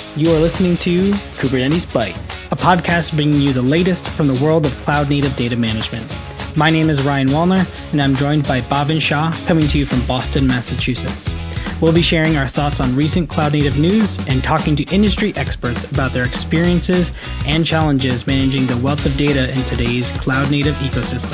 You are listening to Kubernetes Bytes, a podcast bringing you the latest from the world of cloud-native data management. My name is Ryan Wallner, and I'm joined by Bhavin Shah, coming to you from Boston, Massachusetts. We'll be sharing our thoughts on recent cloud-native news and talking to industry experts about their experiences and challenges managing the wealth of data in today's cloud-native ecosystem.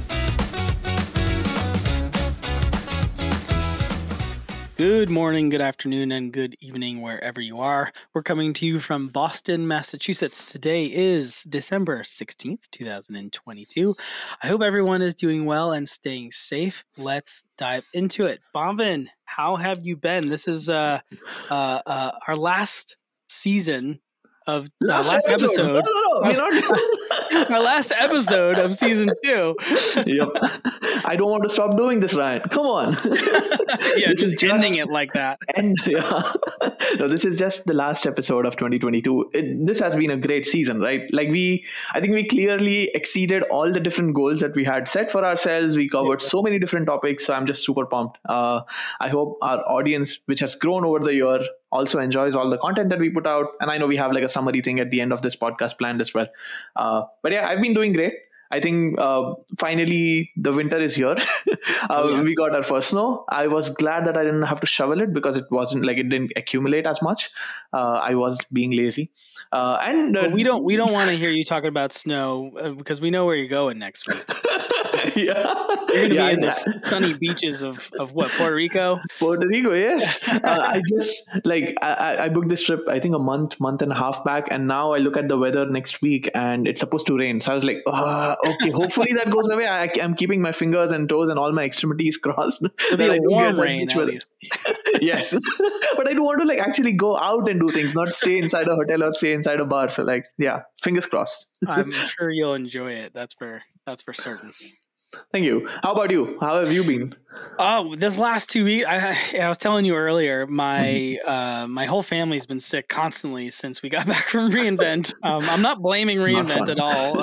Good morning, good afternoon, and good evening wherever you are. We're coming to you from Boston, Massachusetts. Today is December 16th, 2022. I hope everyone is doing well and staying safe. Let's dive into it. Bhavin, how have you been? This is our last season of last episode. No, we're not. Our last episode of season 2. Yep. I don't want to stop doing this, Ryan. Come on. Yeah, this just ending it like that. No, this is just the last episode of 2022. This has been a great season, right? I think we clearly exceeded all the different goals that we had set for ourselves. We covered so many different topics, so I'm just super pumped. I hope our audience, which has grown over the year, also enjoys all the content that we put out. And I know we have like a summary thing at the end of this podcast planned as well. But yeah, I've been doing great. I think finally the winter is here. We got our first snow. I was glad that I didn't have to shovel it because it didn't accumulate as much. I was being lazy. We don't want to hear you talking about snow because we know where you're going next week. Yeah. You're going to be in the sunny beaches of what, Puerto Rico? Puerto Rico, yes. I booked this trip, I think a month and a half back. And now I look at the weather next week and it's supposed to rain. So I was like, okay, hopefully that goes away. I'm keeping my fingers and toes and all my extremities crossed. It'll be a warm rain, at least. Yes. But I do want to actually go out and do things, not stay inside a hotel or stay inside a bar. So fingers crossed. I'm sure you'll enjoy it. That's for certain. Thank you. How about you? How have you been? Oh, this last 2 weeks, I was telling you earlier, my whole family's been sick constantly since we got back from reInvent. I'm not blaming reInvent at all.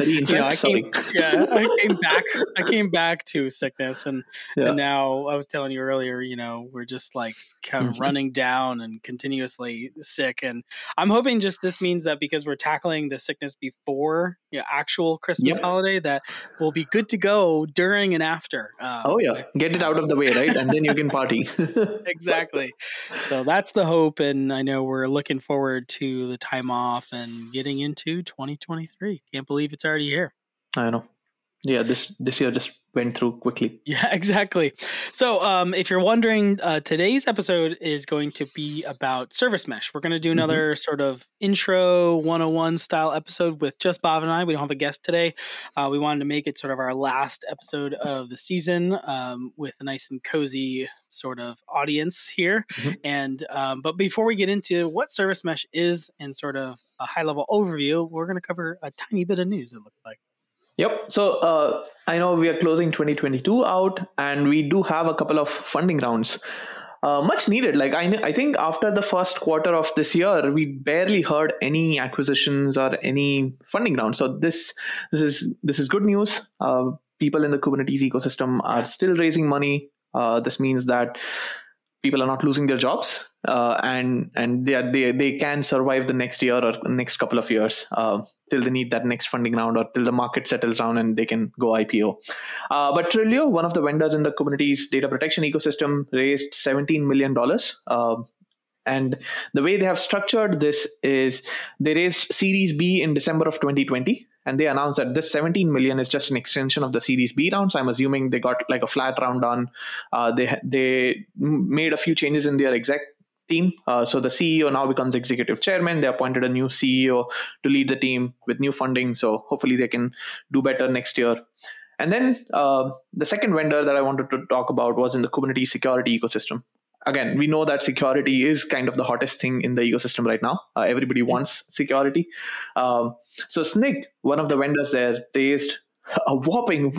I came back to sickness, and now I was telling you earlier, we're just kind of running down and continuously sick, and I'm hoping just this means that because we're tackling the sickness before actual Christmas holiday, that we'll be good to go during and after. Get it out of the way, right? And then you can party. Exactly. So that's the hope, and I know we're looking forward to the time off and getting into 2023. Can't believe it's already here. I know. Yeah, this year just went through quickly. Yeah, exactly. So if you're wondering, today's episode is going to be about Service Mesh. We're going to do another sort of intro 101 style episode with just Bob and I. We don't have a guest today. We wanted to make it sort of our last episode of the season with a nice and cozy sort of audience here. And but before we get into what Service Mesh is and sort of a high level overview, we're going to cover a tiny bit of news, it looks like. Yep. So I know we are closing 2022 out, and we do have a couple of funding rounds. Much needed. I think after the first quarter of this year, we barely heard any acquisitions or any funding rounds. So this is good news. People in the Kubernetes ecosystem are still raising money. This means that people are not losing their jobs, and they can survive the next year or next couple of years till they need that next funding round or till the market settles down and they can go IPO. But Trilio, one of the vendors in the Kubernetes data protection ecosystem, raised $17 million. And the way they have structured this is they raised Series B in December of 2020. And they announced that this 17 million is just an extension of the Series B round. So I'm assuming they got a flat round done. They made a few changes in their exec team. So the CEO now becomes executive chairman. They appointed a new CEO to lead the team with new funding. So hopefully they can do better next year. And then the second vendor that I wanted to talk about was in the Kubernetes security ecosystem. Again, we know that security is kind of the hottest thing in the ecosystem right now. Everybody wants security. So Snyk, one of the vendors there, raised a whopping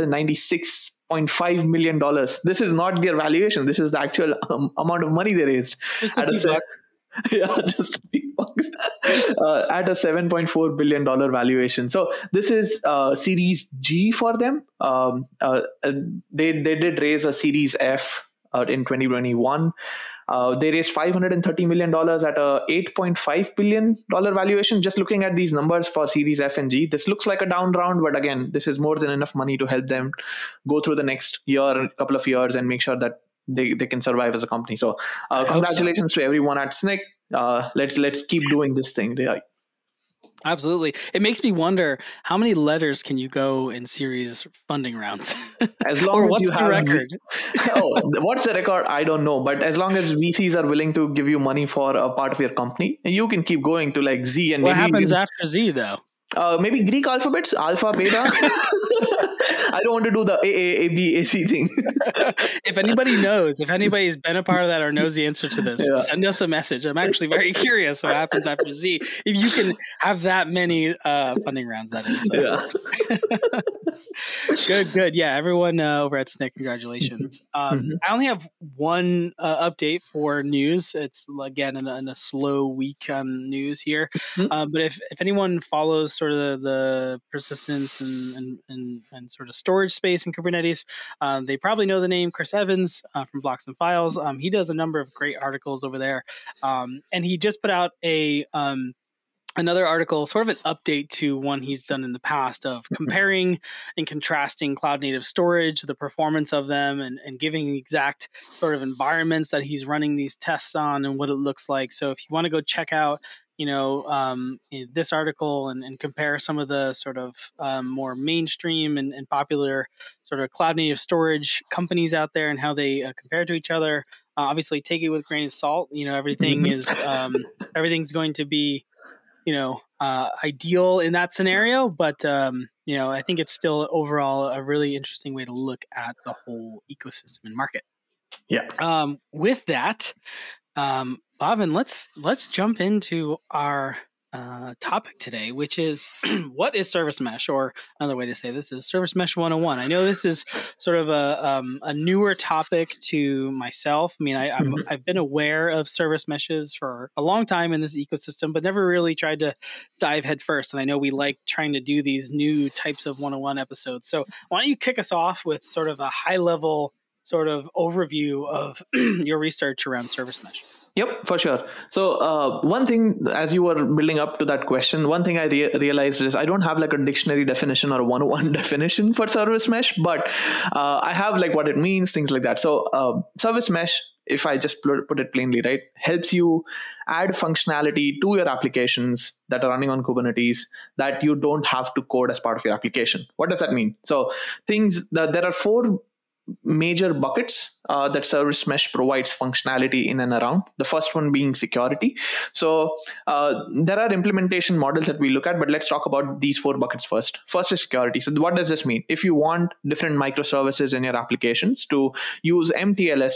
$196.5 million. This is not their valuation. This is the actual amount of money they raised. Just a few bucks. Yeah, just a few bucks. At a $7.4 billion valuation. So this is Series G for them. They did raise a Series F in 2021. They raised $530 million at a $8.5 billion valuation. Just looking at these numbers for Series F and G, this looks like a down round, but again, this is more than enough money to help them go through the next year, couple of years, and make sure that they can survive as a company. So congratulations to everyone at SNCC. Let's keep doing this thing. Absolutely. It makes me wonder, how many letters can you go in series funding rounds? As long or as what's you the have record? What's the record? I don't know. But as long as VCs are willing to give you money for a part of your company, you can keep going to like Z. And what maybe happens after Z though? Maybe Greek alphabets, alpha, beta. I don't want to do the A, B, A, C thing. If anybody's been a part of that or knows the answer to this, send us a message. I'm actually very curious what happens after Z. If you can have that many funding rounds, that is. Good. Yeah, everyone over at SNCC, congratulations. I only have one update for news. It's, again, in a slow week on news here. But if anyone follows sort of the persistence and sort of storage space in Kubernetes, they probably know the name Chris Evans from Blocks and Files. He does a number of great articles over there, and he just put out another article, sort of an update to one he's done in the past, of comparing and contrasting cloud native storage, the performance of them, and giving the exact sort of environments that he's running these tests on and what it looks like. So if you want to go check out this article and compare some of the sort of more mainstream and popular sort of cloud native storage companies out there and how they compare to each other, obviously take it with a grain of salt. Everything is everything's going to be ideal in that scenario, but I think it's still overall a really interesting way to look at the whole ecosystem and market. Yeah. With that, Bhavin, let's jump into our topic today, which is what is Service Mesh, or another way to say this is Service Mesh 101. I know this is sort of a newer topic to myself. I mean, I've been aware of service meshes for a long time in this ecosystem, but never really tried to dive head first. And I know we like trying to do these new types of 101 episodes. So why don't you kick us off with sort of a high level sort of overview of your research around Service Mesh? Yep, for sure. So one thing, as you were building up to that question, one thing I realized is I don't have like a dictionary definition or a 101 definition for service mesh, but I have like what it means, things like that. So service mesh, if I just put it plainly, right, helps you add functionality to your applications that are running on Kubernetes that you don't have to code as part of your application. What does that mean? So there are 4 major buckets that Service Mesh provides functionality in and around. The first one being security. So there are implementation models that we look at, but let's talk about these 4 buckets first. First is security. So what does this mean? If you want different microservices in your applications to use MTLS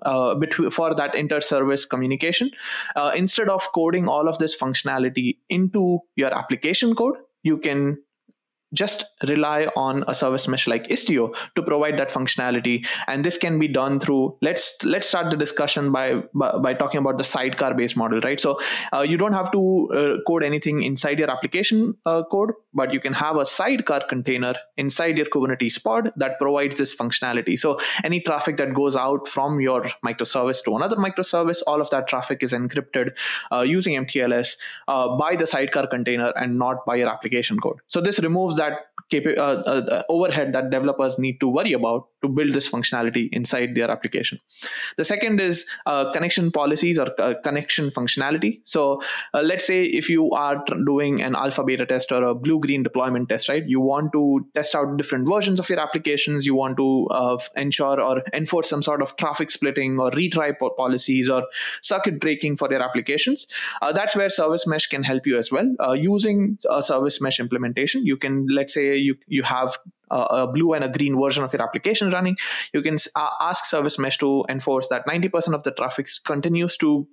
for that inter-service communication, instead of coding all of this functionality into your application code, you can just rely on a service mesh like Istio to provide that functionality. And this can be done through, let's start the discussion by talking about the sidecar based model, right? So you don't have to code anything inside your application code, but you can have a sidecar container inside your Kubernetes pod that provides this functionality. So any traffic that goes out from your microservice to another microservice, all of that traffic is encrypted using MTLS by the sidecar container and not by your application code. So this removes that overhead that developers need to worry about to build this functionality inside their application. The second is connection policies or connection functionality. So let's say if you are doing an alpha beta test or a blue-green deployment test, right? You want to test out different versions of your applications. You want to ensure or enforce some sort of traffic splitting or retry policies or circuit breaking for your applications. That's where Service Mesh can help you as well. Using a Service Mesh implementation, you can, let's say you have a blue and a green version of your application running. You can ask Service Mesh to enforce that 90% of the traffic continues to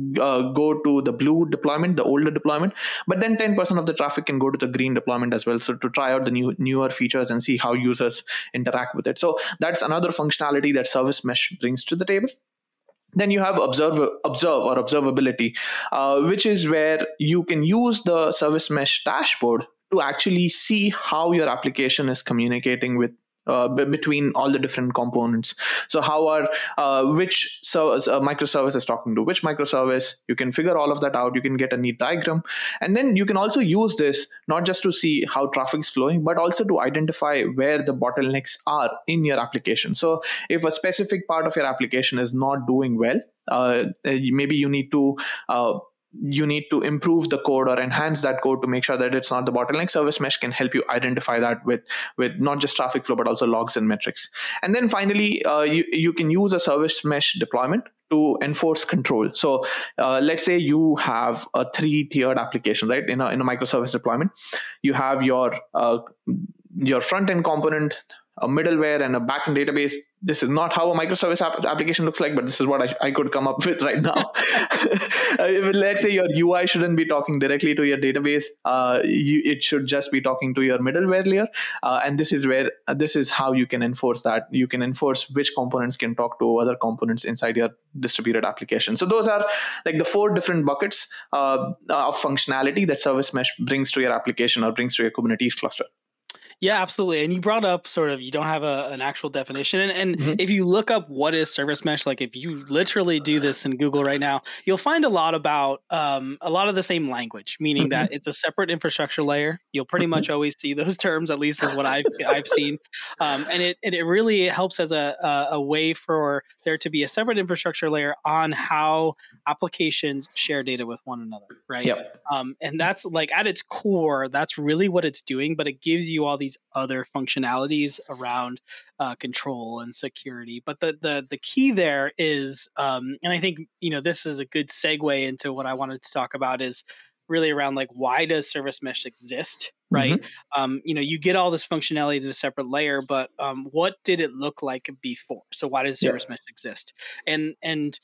go to the blue deployment, the older deployment, but then 10% of the traffic can go to the green deployment as well. So to try out the newer features and see how users interact with it. So that's another functionality that Service Mesh brings to the table. Then you have observe or observability, which is where you can use the Service Mesh dashboard to actually see how your application is communicating with between all the different components. So how are which service microservice is talking to which microservice? You can figure all of that out. You can get a neat diagram, and then you can also use this not just to see how traffic is flowing, but also to identify where the bottlenecks are in your application. So if a specific part of your application is not doing well, maybe you need to improve the code or enhance that code to make sure that it's not the bottleneck. Service mesh can help you identify that with not just traffic flow, but also logs and metrics. And then finally, you can use a service mesh deployment to enforce control. So let's say you have a 3-tiered application, right? In a microservice deployment, you have your front end component, a middleware, and a backend database. This is not how a microservice application looks like, but this is what I could come up with right now. Let's say your UI shouldn't be talking directly to your database. It should just be talking to your middleware layer. And this is how you can enforce that. You can enforce which components can talk to other components inside your distributed application. So those are like the 4 different buckets of functionality that Service Mesh brings to your application or brings to your Kubernetes cluster. Yeah, absolutely. And you brought up sort of, you don't have an actual definition. And if you look up what is service mesh, like if you literally do this in Google right now, you'll find a lot about a lot of the same language, meaning that it's a separate infrastructure layer. You'll pretty much always see those terms, at least is what I've seen. And it really helps as a way for there to be a separate infrastructure layer on how applications share data with one another, right? Yep. And that's like at its core, that's really what it's doing, but it gives you all these other functionalities around control and security. But the key there is, and I think this is a good segue into what I wanted to talk about, is really around like, why does service mesh exist, right? You get all this functionality in a separate layer, but what did it look like before? So why does service mesh exist? And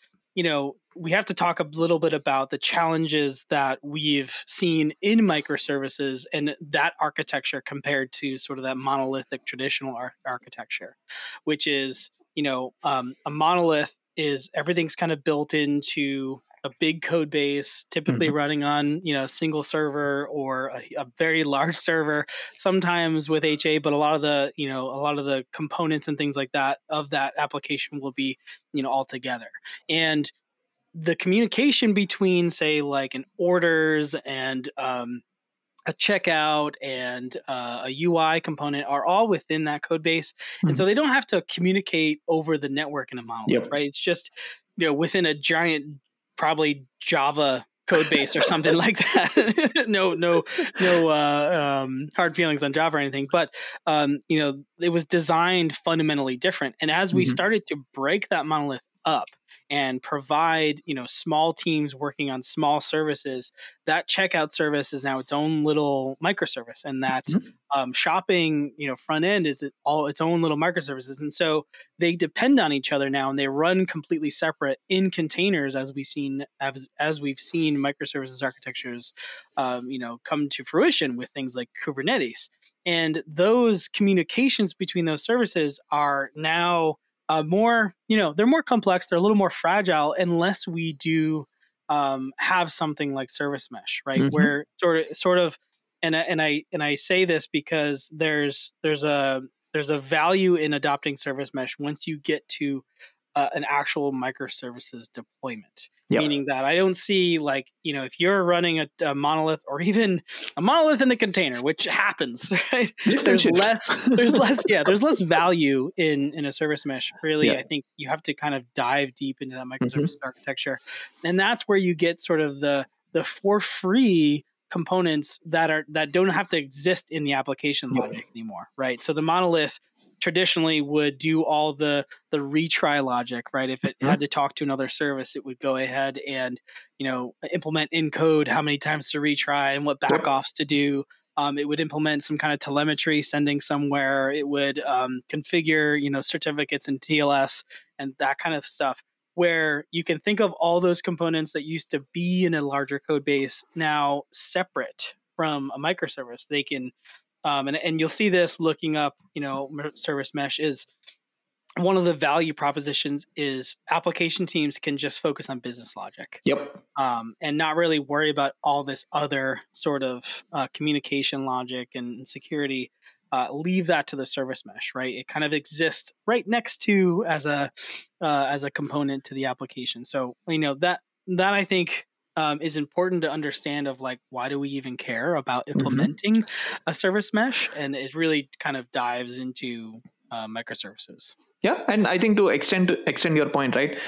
we have to talk a little bit about the challenges that we've seen in microservices and that architecture compared to sort of that monolithic traditional architecture, which is, a monolith is everything's kind of built into a big code base, typically running on, a single server or a very large server, sometimes with HA, but a lot of the components and things like that of that application will be, all together. And the communication between, say, like an orders and a checkout and a UI component are all within that code base. And so they don't have to communicate over the network in a monolith, right? It's just, within a giant, probably Java code base or something like that. No hard feelings on Java or anything, but it was designed fundamentally different. And as we started to break that monolith up and provide, small teams working on small services, that checkout service is now its own little microservice, and that shopping, front end is all its own little microservices. And so they depend on each other now, and they run completely separate in containers, as we've seen microservices architectures, come to fruition with things like Kubernetes. And those communications between those services are now more, they're more complex. They're a little more fragile unless we do have something like service mesh, right? Where sort of, and I say this because there's a value in adopting service mesh once you get to an actual microservices deployment. Meaning that I don't see, like, if you're running a monolith or even a monolith in a container, which happens, right? There's less value in a service mesh. Really, I think you have to kind of dive deep into that microservice architecture. And that's where you get sort of the for free components that don't have to exist in the application logic anymore, right? So the monolith traditionally would do all the retry logic, right? If it had to talk to another service, it would go ahead and, implement in code how many times to retry and what backoffs to do. It would implement some kind of telemetry sending somewhere. It would configure, certificates in TLS and that kind of stuff, where you can think of all those components that used to be in a larger code base now separate from a microservice. They can and you'll see this looking up, service mesh is one of the value propositions is application teams can just focus on business logic. And not really worry about all this other sort of communication logic and security leave that to the service mesh, right? It kind of exists right next to as a component to the application. So that I think is important to understand of like, why do we even care about implementing a service mesh? And it really kind of dives into microservices. Yeah, and I think to extend your point, right?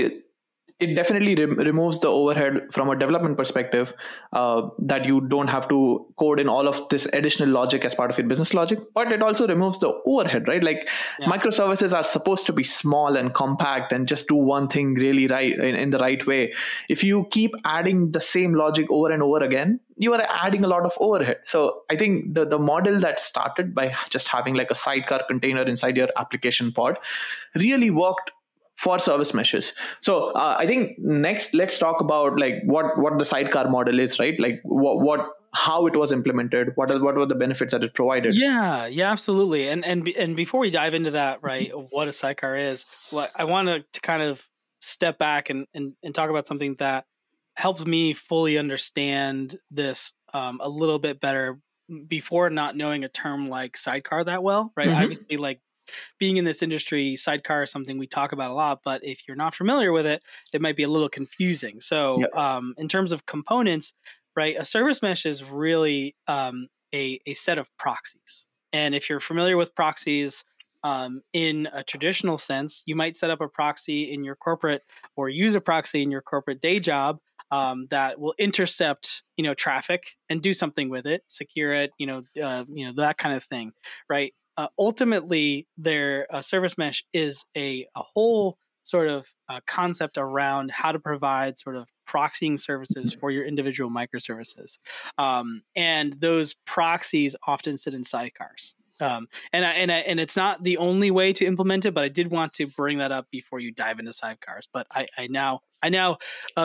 It definitely removes the overhead from a development perspective, that you don't have to code in all of this additional logic as part of your business logic, but it also removes the overhead, right? Like microservices are supposed to be small and compact and just do one thing really right in the right way. If you keep adding the same logic over and over again, you are adding a lot of overhead. So I think the model that started by just having like a sidecar container inside your application pod really worked for service meshes. So I think next let's talk about like what the sidecar model is, right? Like how it was implemented, what were the benefits that it provided. Yeah, absolutely. And before we dive into that, right, what a sidecar is, I want to kind of step back and talk about something that helped me fully understand this a little bit better before not knowing a term like sidecar that well, right? Obviously, like, being in this industry, sidecar is something we talk about a lot, but if you're not familiar with it, it might be a little confusing. So in terms of components, right, a service mesh is really a set of proxies. And if you're familiar with proxies in a traditional sense, you might set up a proxy in your corporate or use a proxy in your corporate day job that will intercept, traffic and do something with it, secure it, that kind of thing, right? Ultimately, their service mesh is a whole sort of concept around how to provide sort of proxying services for your individual microservices. And those proxies often sit in sidecars. And it's not the only way to implement it, but I did want to bring that up before you dive into sidecars. But I now I now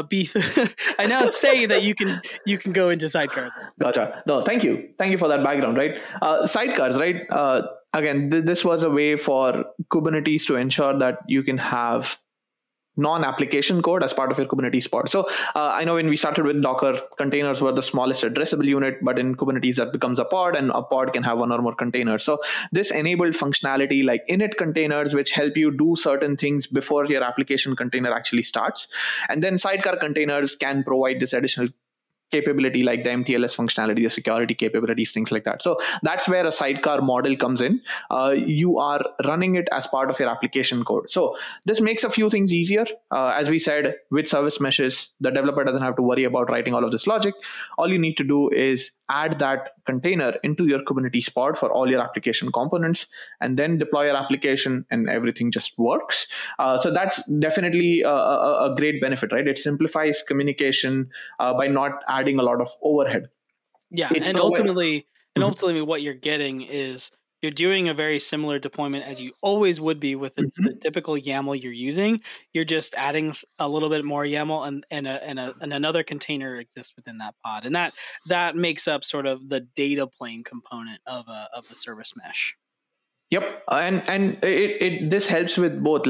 say that you can go into sidecars. Gotcha. No, thank you for that background. Right, sidecars. Right. Again, this was a way for Kubernetes to ensure that you can have non-application code as part of your Kubernetes pod. So I know when we started with Docker, containers were the smallest addressable unit, but in Kubernetes that becomes a pod, and a pod can have one or more containers. So this enabled functionality like init containers, which help you do certain things before your application container actually starts. And then sidecar containers can provide this additional capability like the MTLS functionality, the security capabilities, things like that. So that's where a sidecar model comes in. You are running it as part of your application code. So this makes a few things easier. As we said, with service meshes, the developer doesn't have to worry about writing all of this logic. All you need to do is add that container into your Kubernetes pod for all your application components, and then deploy your application, and everything just works. So that's definitely a great benefit, right? It simplifies communication by not adding a lot of overhead. Yeah, ultimately what you're getting is you're doing a very similar deployment as you always would be with the typical YAML you're using. You're just adding a little bit more YAML, and another container exists within that pod, and that makes up sort of the data plane component of a service mesh. Yep, and this helps with both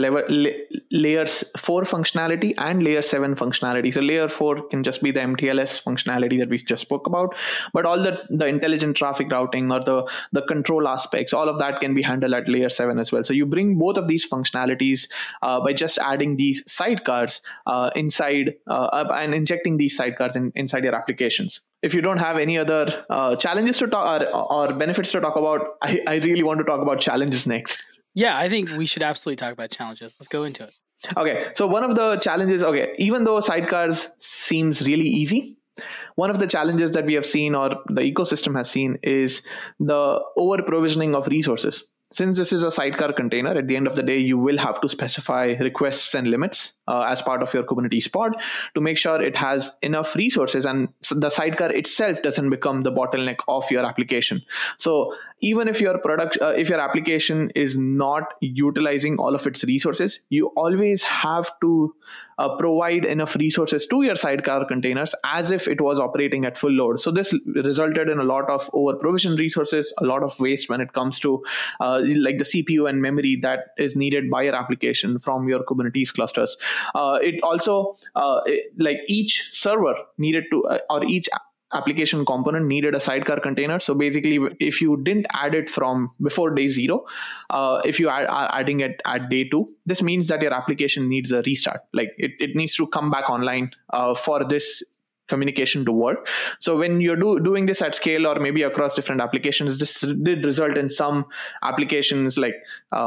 layers 4 functionality and layer 7 functionality. So layer 4 can just be the MTLS functionality that we just spoke about, but all the intelligent traffic routing or the control aspects, all of that can be handled at layer 7 as well. So you bring both of these functionalities by just adding these sidecars inside and injecting these sidecars inside your applications. If you don't have any other challenges to talk or benefits to talk about, I really want to talk about challenges next. Yeah, I think we should absolutely talk about challenges. Let's go into it. Okay, so one of the challenges, even though sidecars seems really easy, one of the challenges that we have seen or the ecosystem has seen is the over provisioning of resources. Since this is a sidecar container, at the end of the day, you will have to specify requests and limits as part of your Kubernetes pod to make sure it has enough resources and the sidecar itself doesn't become the bottleneck of your application. So even if your if your application is not utilizing all of its resources, you always have to provide enough resources to your sidecar containers as if it was operating at full load. So this resulted in a lot of over provisioned resources, a lot of waste when it comes to like the CPU and memory that is needed by your application from your Kubernetes clusters. It also like each server needed to or each application component needed a sidecar container. So basically, if you didn't add it from before day zero, if you are adding it at day two, this means that your application needs a restart. Like it needs to come back online for this communication to work. So when you're doing this at scale or maybe across different applications, this did result in some applications like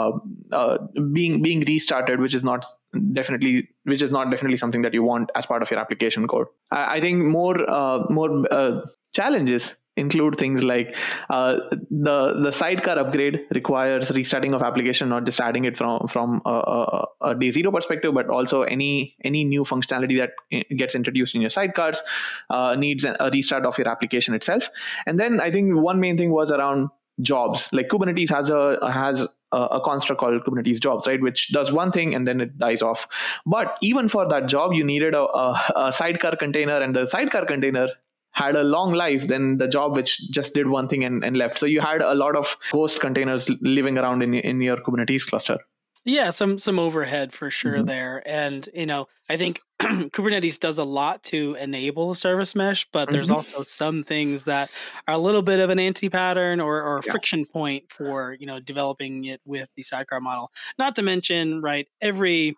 being restarted, which is not definitely something that you want as part of your application code. I think more challenges include things like the sidecar upgrade requires restarting of application, not just adding it from a day zero perspective, but also any new functionality that gets introduced in your sidecars needs a restart of your application itself. And then I think one main thing was around jobs. Like Kubernetes has a construct called Kubernetes jobs, right, which does one thing and then it dies off. But even for that job, you needed a sidecar container, and the sidecar container had a long life than the job which just did one thing and left. So you had a lot of ghost containers living around in your Kubernetes cluster. Yeah, some overhead for sure there. And, I think Kubernetes does a lot to enable service mesh, but there's also some things that are a little bit of an anti-pattern or a friction point for, developing it with the sidecar model. Not to mention, right, to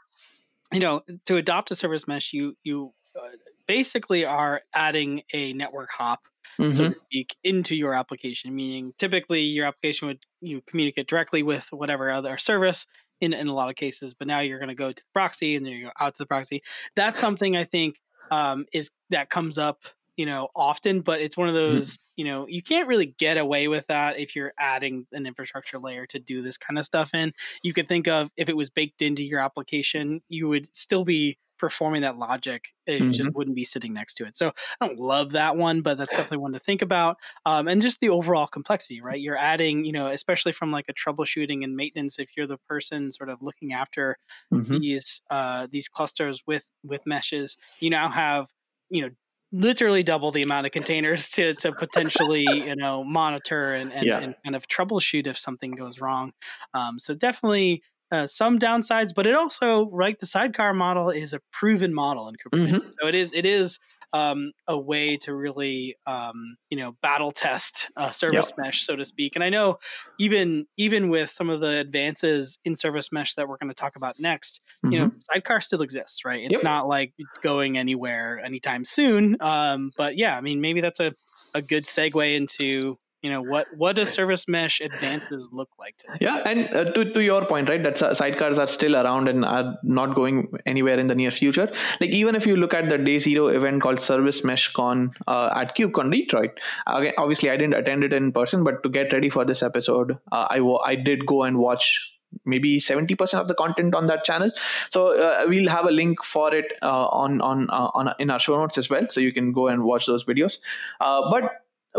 adopt a service mesh, you basically are adding a network hop, so to speak, into your application, meaning typically your application would communicate directly with whatever other service in a lot of cases, but now you're going to go to the proxy and then you go out to the proxy. That's something I think that comes up often, but it's one of those you can't really get away with that if you're adding an infrastructure layer to do this kind of stuff in. You could think of, if it was baked into your application, you would still be performing that logic. It just wouldn't be sitting next to it. So I don't love that one, but that's definitely one to think about. And just the overall complexity, right? You're adding, especially from like a troubleshooting and maintenance, if you're the person sort of looking after these clusters with meshes, you now have, literally double the amount of containers to potentially, monitor and kind of troubleshoot if something goes wrong. So definitely some downsides, but it also, right, the sidecar model is a proven model in Kubernetes. So it is a way to really, battle test service mesh, so to speak. And I know even with some of the advances in service mesh that we're going to talk about next, sidecar still exists, right? It's not like going anywhere anytime soon. But yeah, I mean, maybe that's a good segue into what does service mesh advances look like today? Yeah, and to your point, right, that sidecars are still around and are not going anywhere in the near future. Like even if you look at the day zero event called Service Mesh Con at KubeCon Detroit, again, obviously I didn't attend it in person, but to get ready for this episode, I did go and watch maybe 70% of the content on that channel. So we'll have a link for it on in our show notes as well, so you can go and watch those videos. But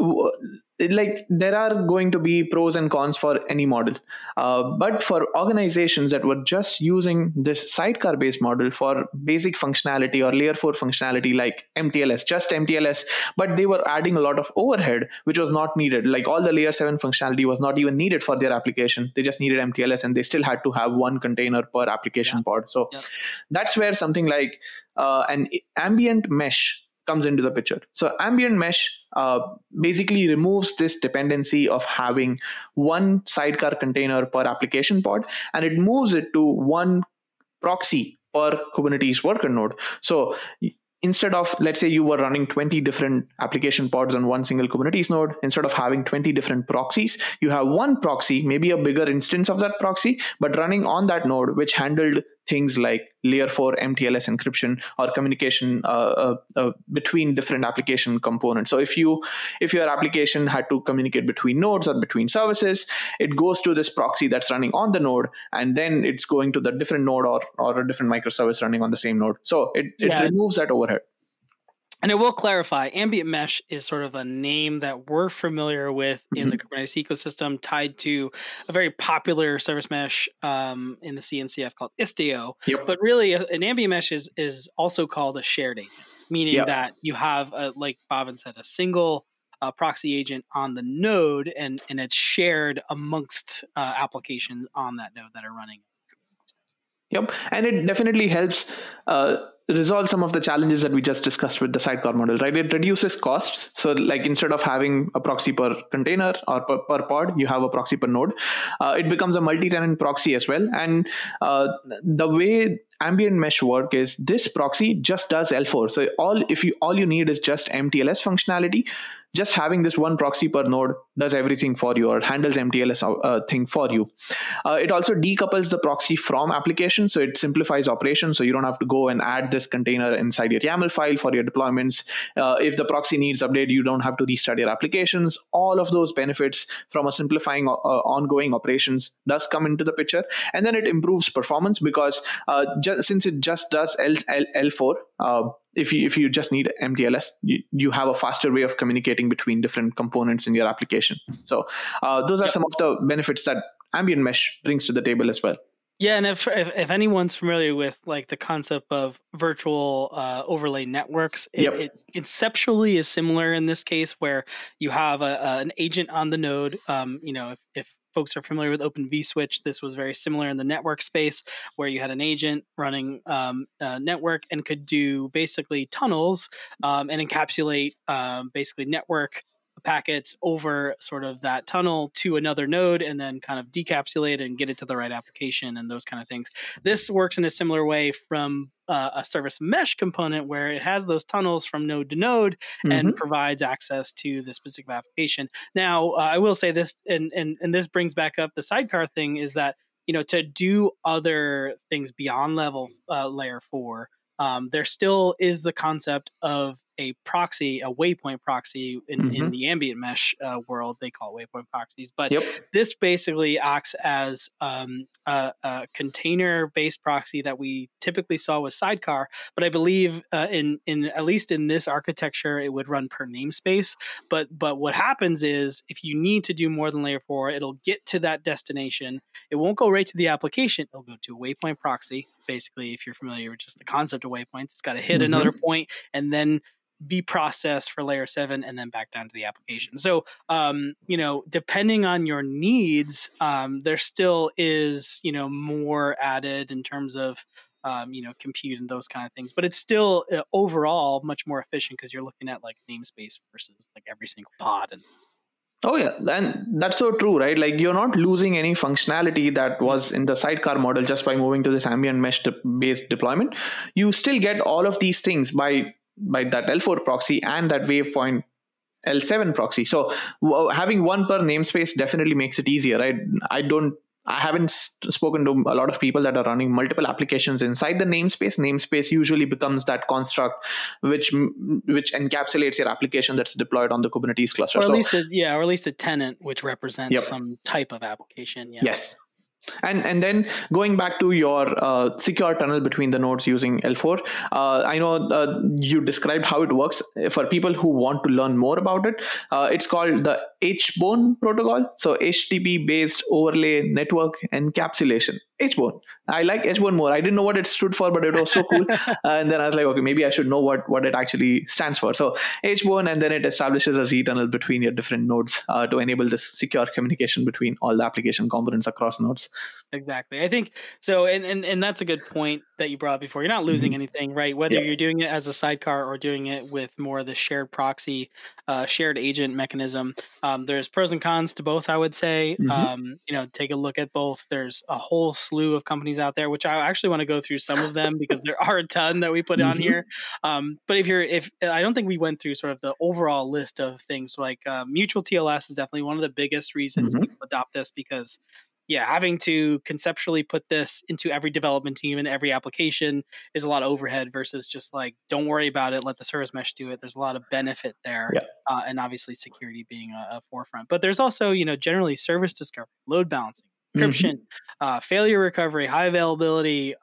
like there are going to be pros and cons for any model, but for organizations that were just using this sidecar based model for basic functionality or layer 4 functionality like MTLS, but they were adding a lot of overhead which was not needed. Like all the layer 7 functionality was not even needed for their application. They just needed MTLS and they still had to have one container per application pod. So that's where something like an ambient mesh comes into the picture. So ambient mesh basically removes this dependency of having one sidecar container per application pod, and it moves it to one proxy per Kubernetes worker node. So instead of, let's say you were running 20 different application pods on one single Kubernetes node, instead of having 20 different proxies, you have one proxy, maybe a bigger instance of that proxy, but running on that node, which handled things like layer 4 MTLS encryption or communication between different application components. So if your application had to communicate between nodes or between services, it goes to this proxy that's running on the node, and then it's going to the different node or a different microservice running on the same node. So it removes that overhead. And I will clarify, ambient mesh is sort of a name that we're familiar with in the Kubernetes ecosystem, tied to a very popular service mesh in the CNCF called Istio. But really, an ambient mesh is also called a shared agent, meaning that you have, like Bhavin said, a single proxy agent on the node, and it's shared amongst applications on that node that are running. Yep, and it definitely helps resolve some of the challenges that we just discussed with the sidecar model, right? It reduces costs. So like instead of having a proxy per container or per pod, you have a proxy per node. It becomes a multi-tenant proxy as well. And the way ambient mesh work is this proxy just does L4. So all you need is just MTLS functionality. Just having this one proxy per node does everything for you, or handles MTLS thing for you. It also decouples the proxy from application, so it simplifies operations. So you don't have to go and add this container inside your YAML file for your deployments. If the proxy needs update, you don't have to restart your applications. All of those benefits from a simplifying ongoing operations does come into the picture, and then it improves performance because since it just does L4. If you just need MTLS, you have a faster way of communicating between different components in your application. So those are some of the benefits that ambient mesh brings to the table as well. Yeah, and if anyone's familiar with like the concept of virtual overlay networks, it conceptually is similar in this case, where you have an agent on the node. If folks are familiar with Open vSwitch, this was very similar in the network space, where you had an agent running a network and could do basically tunnels and encapsulate basically network packets over sort of that tunnel to another node, and then kind of decapsulate and get it to the right application and those kind of things. This works in a similar way from a service mesh component, where it has those tunnels from node to node and provides access to the specific application. Now, I will say this, and this brings back up the sidecar thing, is that, to do other things beyond layer 4, there still is the concept of a proxy, a waypoint proxy in the ambient mesh world. They call it waypoint proxies, but this basically acts as a container-based proxy that we typically saw with Sidecar. But I believe in at least in this architecture, it would run per namespace. But what happens is, if you need to do more than layer 4, it'll get to that destination. It won't go right to the application. It'll go to a waypoint proxy. Basically, if you're familiar with just the concept of waypoints, it's got to hit another point and then be processed for layer 7 and then back down to the application. So, depending on your needs, there still is, more added in terms of, compute and those kind of things. But it's still overall much more efficient because you're looking at like namespace versus like every single pod and stuff. Oh yeah, and that's so true, right? Like you're not losing any functionality that was in the sidecar model just by moving to this ambient mesh based deployment. You still get all of these things by that L4 proxy and that Wavepoint L7 proxy. So having one per namespace definitely makes it easier, right? I haven't spoken to a lot of people that are running multiple applications inside the namespace. Namespace usually becomes that construct which encapsulates your application that's deployed on the Kubernetes cluster. Or at least a tenant which represents some type of application. Yeah. Yes. And then going back to your secure tunnel between the nodes using L4, I know you described how it works. For people who want to learn more about it, it's called the HBONE protocol. So HTTP based overlay network encapsulation. HBONE. I like HBONE more. I didn't know what it stood for, but it was so cool. And then I was like, okay, maybe I should know what it actually stands for. So HBONE, and then it establishes a Z tunnel between your different nodes to enable this secure communication between all the application components across nodes. Exactly. I think so. And that's a good point that you brought up before. You're not losing anything, right? Whether you're doing it as a sidecar or doing it with more of the shared proxy, shared agent mechanism. There's pros and cons to both, I would say. Take a look at both. There's a whole slew of companies out there, which I actually want to go through some of them because there are a ton that we put on here. But if I don't think we went through sort of the overall list of things, like mutual TLS is definitely one of the biggest reasons people adopt this, because having to conceptually put this into every development team and every application is a lot of overhead versus just like, don't worry about it, let the service mesh do it. There's a lot of benefit there. And obviously security being a forefront. But there's also, generally service discovery, load balancing, encryption, failure recovery, high availability,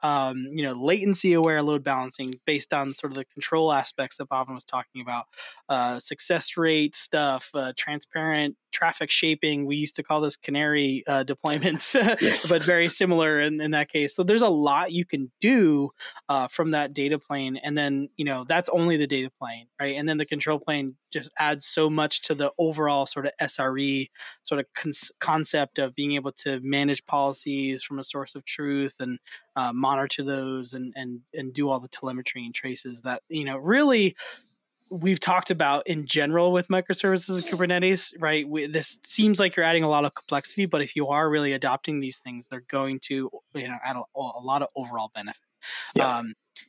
latency aware load balancing based on sort of the control aspects that Bhavin was talking about, success rate stuff, transparent traffic shaping. We used to call this canary deployments, but very similar in that case. So there's a lot you can do from that data plane. And then, that's only the data plane, right? And then the control plane just adds so much to the overall sort of SRE sort of concept of being able to manage manage policies from a source of truth and monitor those and do all the telemetry and traces that, really we've talked about in general with microservices and Kubernetes, right? This seems like you're adding a lot of complexity, but if you are really adopting these things, they're going to, add a lot of overall benefit. Yeah.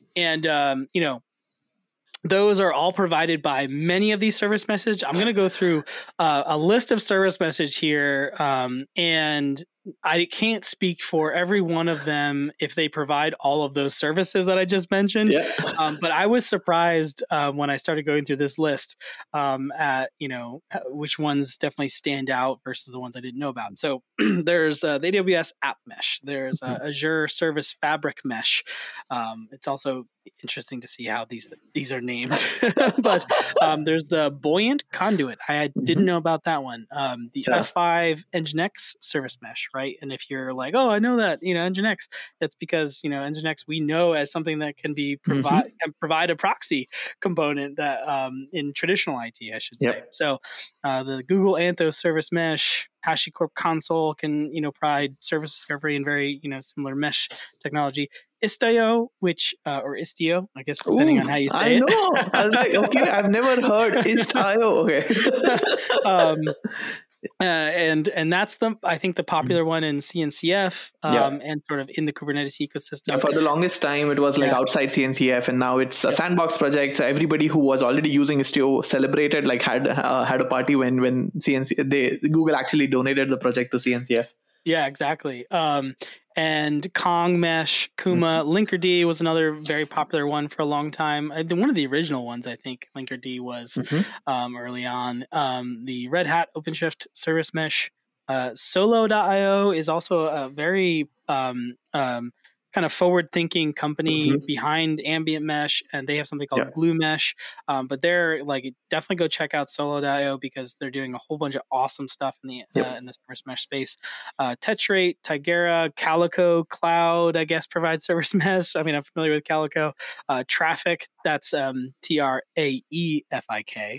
Those are all provided by many of these service message. I'm going to go through a list of service message here, and I can't speak for every one of them if they provide all of those services that I just mentioned. Yeah. But I was surprised when I started going through this list at which ones definitely stand out versus the ones I didn't know about. So there's the AWS App Mesh. There's Azure Service Fabric Mesh. It's also interesting to see how these are named. But there's the Buoyant Conduit. I didn't know about that one. The F5 Nginx Service Mesh, right? And if you're like, oh, I know that, Nginx, that's because, Nginx we know as something that can be can provide a proxy component that in traditional IT, I should say. So the Google Anthos Service Mesh, HashiCorp Console can, provide service discovery and very, similar mesh technology. Istio, or Istio, I guess, depending on how you say it. I know. I was like, okay, I've never heard Istio. Okay. And that's I think the popular one in CNCF and sort of in the Kubernetes ecosystem. Yeah, for the longest time, it was like outside CNCF, and now it's a sandbox project. So everybody who was already using Istio celebrated, like had a party when Google actually donated the project to CNCF. Yeah, exactly. And Kong Mesh, Kuma, Linkerd was another very popular one for a long time. One of the original ones, I think, Linkerd was early on. The Red Hat OpenShift Service Mesh, Solo.io is also a very kind of forward-thinking company behind Ambient Mesh, and they have something called Glue Mesh. But they're definitely go check out Solo.io because they're doing a whole bunch of awesome stuff in the service mesh space. Tetrate, Tigera, Calico Cloud, I guess, provides service mesh. I mean, I'm familiar with Calico. Traefik, that's Traefik.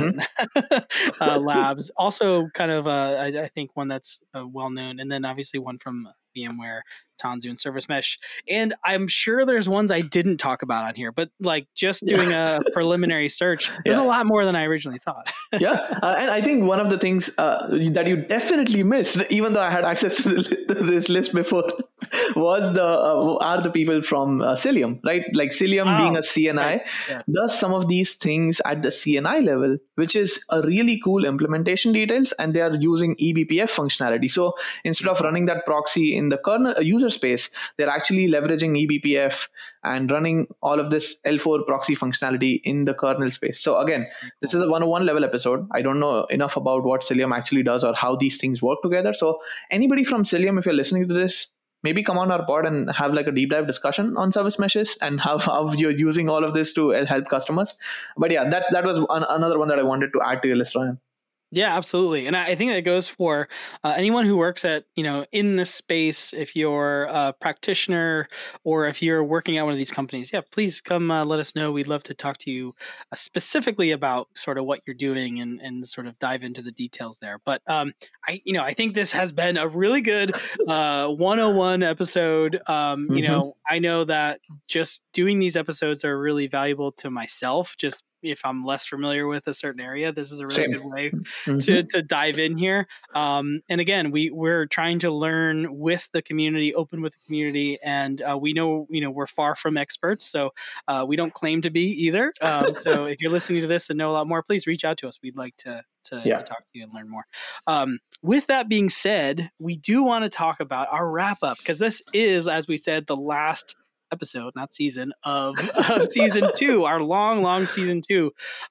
Labs, also kind of I think one that's well known, and then obviously one from VMware, Tanzu and Service Mesh. And I'm sure there's ones I didn't talk about on here, but just doing a preliminary search, there's a lot more than I originally thought. And I think one of the things that you definitely missed, even though I had access to this list before, was the people from Cilium, right? Like Cilium being a CNI does some of these things at the CNI level, which is a really cool implementation details, and they are using eBPF functionality. So instead of running that proxy in the kernel user space, they're actually leveraging eBPF and running all of this L4 proxy functionality in the kernel space. So again, this is a 101 level episode. I don't know enough about what Cilium actually does or how these things work together. So anybody from Cilium, if you're listening to this, maybe come on our pod and have like a deep dive discussion on service meshes and how you're using all of this to help customers. But yeah, that was another one that I wanted to add to your list, Ryan. Yeah, absolutely. And I think that goes for anyone who works at, in this space. If you're a practitioner or if you're working at one of these companies, please come let us know. We'd love to talk to you specifically about sort of what you're doing and sort of dive into the details there. But I think this has been a really good 101 episode. I know that just doing these episodes are really valuable to myself, just if I'm less familiar with a certain area. This is a really good way to dive in here. And again, we're trying to learn with the community, open with the community, and we know we're far from experts, so we don't claim to be either. So if you're listening to this and know a lot more, please reach out to us. We'd like to talk to you and learn more. With that being said, we do want to talk about our wrap up, because this is, as we said, the last episode, not season, of season 2, our long season 2,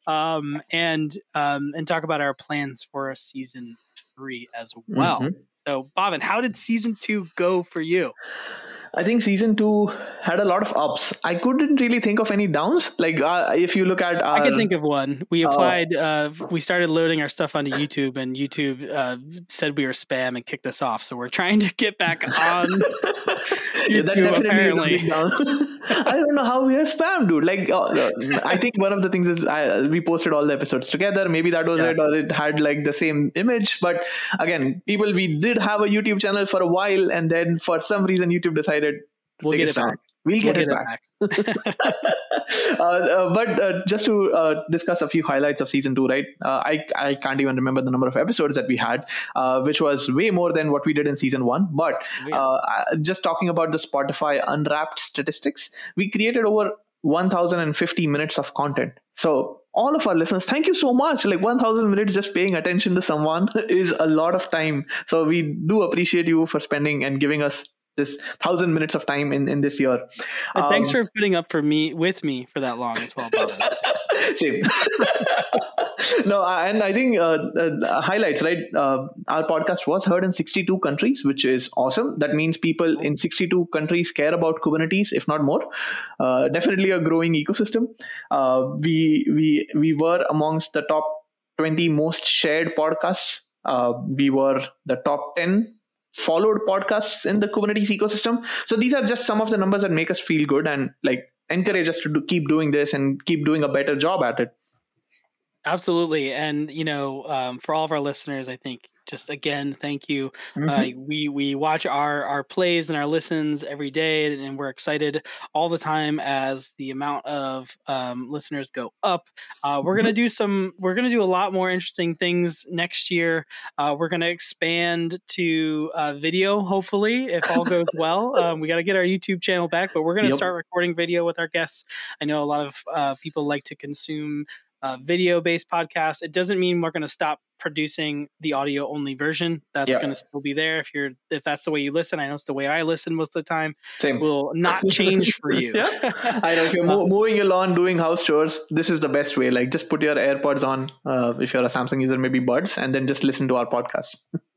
and talk about our plans for a season 3 as well. So Bhavin, how did season 2 go for you? I think season 2 had a lot of ups. I couldn't really think of any downs. Like if you look at I can think of one. We applied, we started loading our stuff onto YouTube, and YouTube said we were spam and kicked us off. So we're trying to get back on YouTube, that definitely apparently. is a big down. I don't know how we are spam, dude. Like I think one of the things is we posted all the episodes together. Maybe that was it, or it had like the same image. But again, we did have a YouTube channel for a while, and then for some reason YouTube decided we'll get it back. We'll get it back. But just to discuss a few highlights of season 2, right? I can't even remember the number of episodes that we had, which was way more than what we did in season 1. But just talking about the Spotify Unwrapped statistics, we created over 1,050 minutes of content. So all of our listeners, thank you so much. Like 1,000 minutes just paying attention to someone is a lot of time. So we do appreciate you for spending and giving us this 1,000 minutes of time in this year. Thanks for putting up with me for that long as well, Bob. Same. No, and I think highlights, right? Our podcast was heard in 62 countries, which is awesome. That means people in 62 countries care about Kubernetes, if not more. Definitely a growing ecosystem. We were amongst the top 20 most shared podcasts. We were the top 10 followed podcasts in the Kubernetes ecosystem. So these are just some of the numbers that make us feel good and like encourage us to keep doing this and keep doing a better job at it. Absolutely. And, for all of our listeners, I think just again, thank you. We watch our plays and our listens every day, and we're excited all the time as the amount of listeners go up. We're gonna do a lot more interesting things next year. We're gonna expand to video, hopefully, if all goes well. We got to get our YouTube channel back, but we're gonna start recording video with our guests. I know a lot of people like to consume video-based podcast. It doesn't mean we're going to stop producing the audio-only version. That's going to still be there. If that's the way you listen, I know it's the way I listen most of the time. Same. Will not change for you. I know if you're mowing your lawn, doing house chores, this is the best way. Like just put your AirPods on. If you're a Samsung user, maybe buds, and then just listen to our podcast.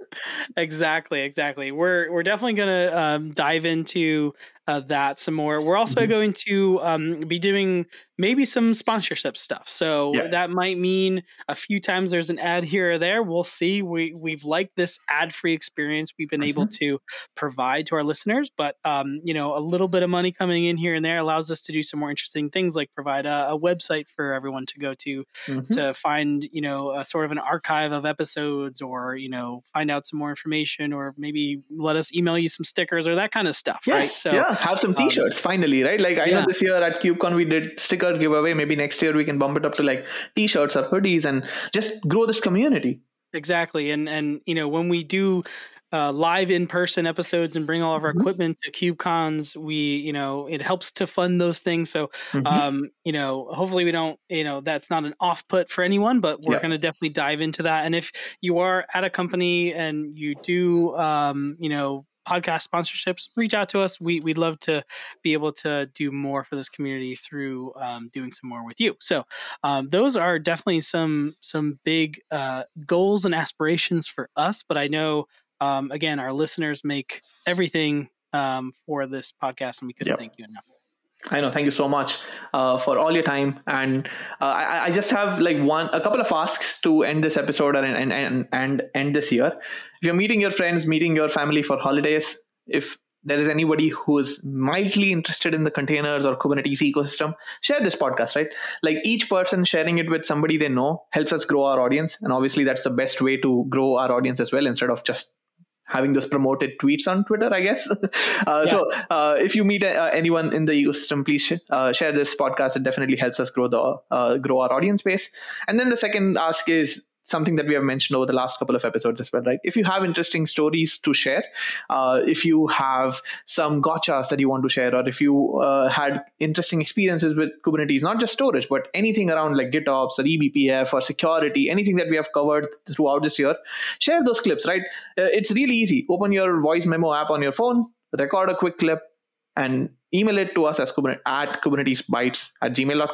Exactly. We're definitely going to dive into that some more. We're also going to be doing maybe some sponsorship stuff. So that might mean a few times there's an ad here or there. We'll see. We've liked this ad-free experience we've been able to provide to our listeners, but a little bit of money coming in here and there allows us to do some more interesting things, like provide a website for everyone to go to find a sort of an archive of episodes, or find out some more information, or maybe let us email you some stickers or that kind of stuff. Right? So have some t-shirts finally, right? Like I know this year at KubeCon we did sticker giveaway. Maybe next year we can bump it up to like t-shirts or hoodies and just grow this community. Exactly. And when we do live in-person episodes and bring all of our equipment to KubeCons, it helps to fund those things. So hopefully we don't, that's not an off-put for anyone, but we're going to definitely dive into that. And if you are at a company and you do podcast sponsorships, reach out to us. We'd love to be able to do more for this community through doing some more with you. So those are definitely some big goals and aspirations for us. But I know, again, our listeners make everything for this podcast, and we couldn't thank you enough. I know. Thank you so much for all your time. And I just have like a couple of asks to end this episode and end this year. If you're meeting your friends, meeting your family for holidays, if there is anybody who is mildly interested in the containers or Kubernetes ecosystem, share this podcast, right? Like each person sharing it with somebody they know helps us grow our audience. And obviously that's the best way to grow our audience as well, instead of just having those promoted tweets on Twitter, I guess. So if you meet anyone in the ecosystem, please share this podcast. It definitely helps us grow our audience base. And then the second ask is something that we have mentioned over the last couple of episodes as well, right? If you have interesting stories to share, if you have some gotchas that you want to share, or if you had interesting experiences with Kubernetes, not just storage, but anything around like GitOps or eBPF or security, anything that we have covered throughout this year, share those clips, right? It's really easy. Open your voice memo app on your phone, record a quick clip, and email it to us at KubernetesBytes@gmail.com.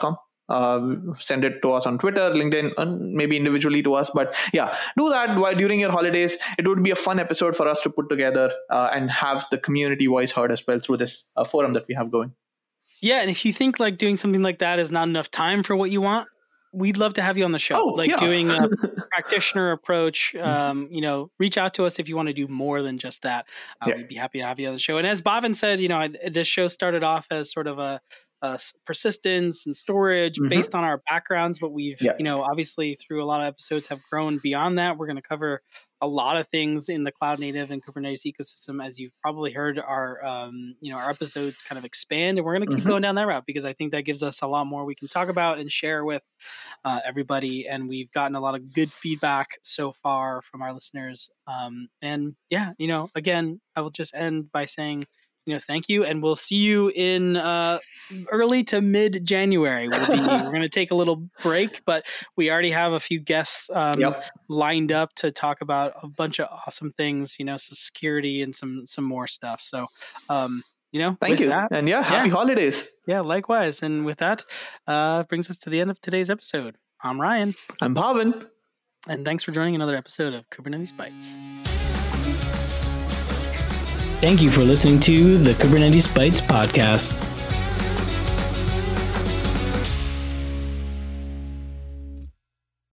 send it to us on Twitter, LinkedIn, and maybe individually to us. But yeah, do that while during your holidays. It would be a fun episode for us to put together and have the community voice heard as well through this forum that we have going. Yeah, and if you think like doing something like that is not enough time for what you want, we'd love to have you on the show. Doing a practitioner approach, reach out to us if you want to do more than just that. We'd be happy to have you on the show. And as Bhavin said, this show started off as sort of a persistence and storage based on our backgrounds, but we've, obviously through a lot of episodes have grown beyond that. We're going to cover a lot of things in the cloud native and Kubernetes ecosystem. As you've probably heard, our episodes kind of expand, and we're going to keep going down that route because I think that gives us a lot more we can talk about and share with everybody. And we've gotten a lot of good feedback so far from our listeners. Again, I will just end by saying, thank you, and we'll see you in early to mid-January. We're going to take a little break, but we already have a few guests lined up to talk about a bunch of awesome things, some security and some more stuff. So, thank you. That, and happy holidays. Yeah, likewise. And with that, brings us to the end of today's episode. I'm Ryan. I'm Bhavin. And thanks for joining another episode of Kubernetes Bytes. Thank you for listening to the Kubernetes Bytes podcast.